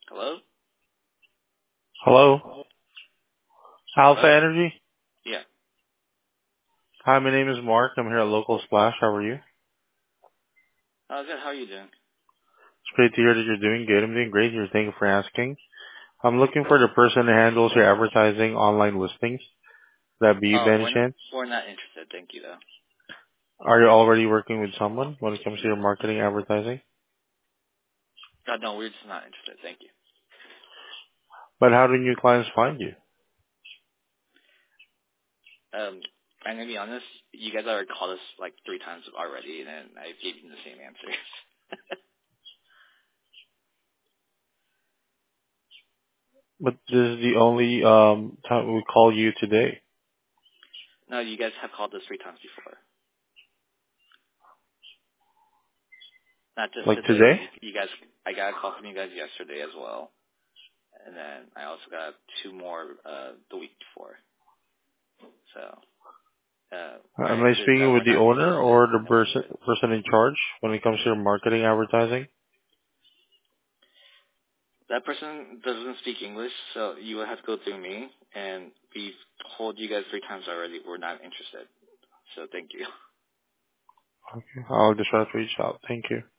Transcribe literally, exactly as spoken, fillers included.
Hello? Hello, Alpha Hello? Energy. Yeah. Hi, my name is Mark. I'm here at Local Splash. How are you? It's Uh, good. How are you doing? great to hear that you're doing good. I'm doing great here. Thank you for asking. I'm looking for the person who handles your advertising online listings. Would that be you by Oh, any we're not, chance? we're not interested. Thank you, though. Are you already working with someone when it comes to your marketing advertising? God, no, we're just not interested. Thank you. But how do new clients find you? Um, I'm going to be honest. You guys already called us like three times already, and then I gave you the same answers. But this is the only um time we call you today. No, you guys have called us three times before. Not just Like today, but today? you, you guys, I got a call from you guys yesterday as well. And then I also got two more uh, the week before. So, uh, Am I I said that speaking we're with the not owner interested. or the person person in charge when it comes to your marketing advertising? That person doesn't speak English, so you will have to go through me. And we've told you guys three times already we're not interested. So thank you. Okay, I'll just try to reach out. Thank you.